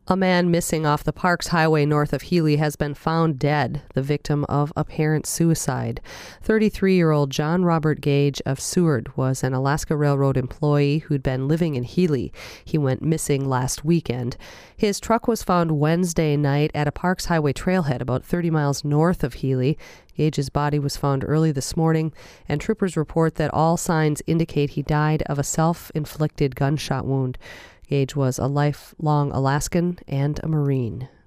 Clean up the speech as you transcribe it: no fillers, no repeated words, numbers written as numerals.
A man missing off the Parks Highway north of Healy has been found dead, the victim of apparent suicide. 33-year-old John Robert Gage of Seward was an Alaska Railroad employee who'd been living in Healy. He went missing last weekend. His truck was found Wednesday night at a Parks Highway trailhead about 30 miles north of Healy. Gage's body was found early this morning, and troopers report that all signs indicate he died of a self-inflicted gunshot wound. Gage was a lifelong Alaskan and a Marine.